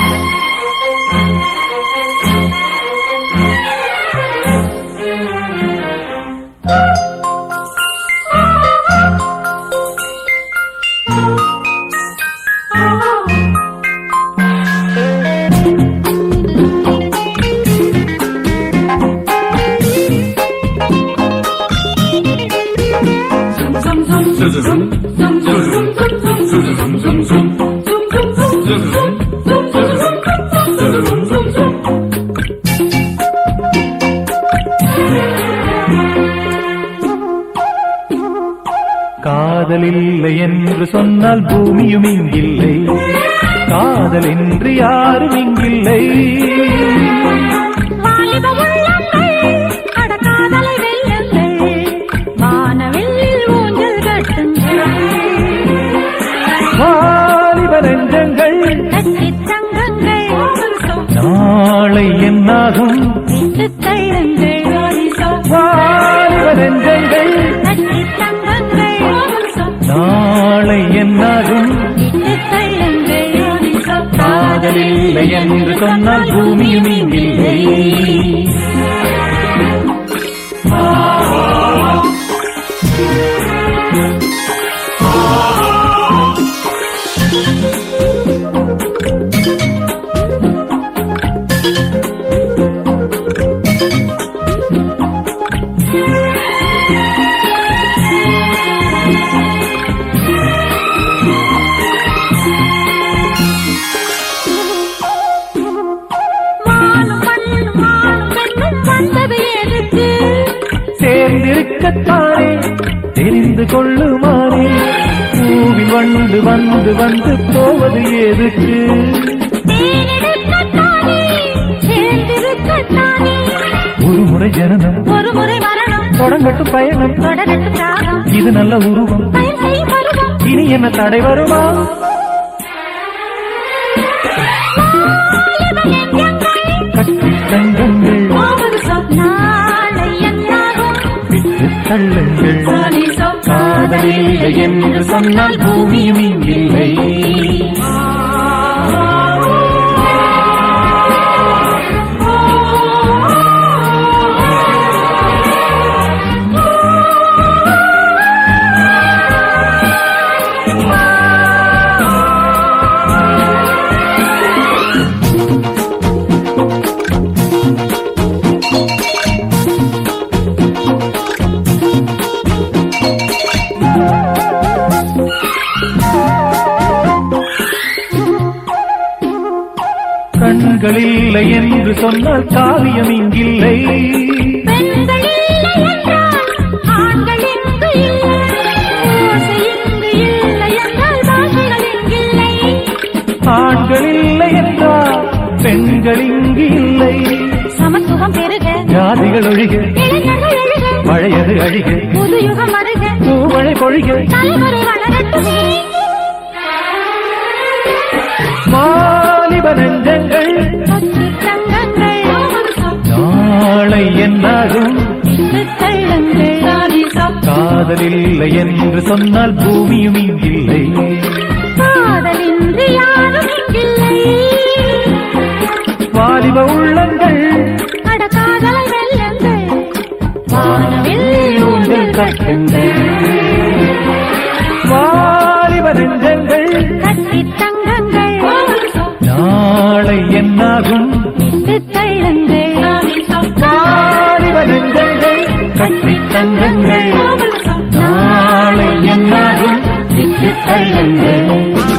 காதலில்லை என்று சொன்னால் பூமியும் இங்கில்லை, காதல் என்று யாரும் இங்கில்லை. வாலிப நெஞ்சங்கள் நாளை என்னாகும், வாலிப நெஞ்சங்கள் நாளை என்னாகும். காதலில்லை என்று சொன்னால் பூமியும் இங்கில்லை. சேர்ந்திருக்கத்தானே தெரிந்து கொள்ளுமாறே, பூவில் வண்டு வந்து வந்து போவது எதுக்கு? ஒரு முறை ஜனனம், ஒரு முறை மரணம், தொடங்கட்டும் பயணம், இது நல்ல உருவம், இனி என்ன தடை வருமா? கட்டி தங்கங்கள் விட்டு தள்ளுங்கள். காதலில்லை என்று சொன்னால் பூமியும் இங்கில்லை. கண்களில்லை என்று சொன்னால் காவியம் இங்கில்லை. ஆண்களில்லை என்றால் பெண்கள் இங்கு இல்லை. சமத்துவம் பெருக, ஜாதிகள் ஒழிக, பழையது அழிக, புது யுகம் அருக, பூமழை பொழிக, தலைமுறை வளரட்டுமே. வாலிப நெஞ்சங்கள் நாளை என்னாகும். காதலில்லை என்று சொன்னால் பூமியும் இங்கில்லை. வாலிப உள்ளங்கள் ஊஞ்சல் கட்டுங்கள். வாலிப நெஞ்சங்கள் நாளை என்னாகும். வாலிப நெஞ்சங்கள் கட்டி தங்கங்கள், நாளை என்னாகும். தள்ளுங்கள்.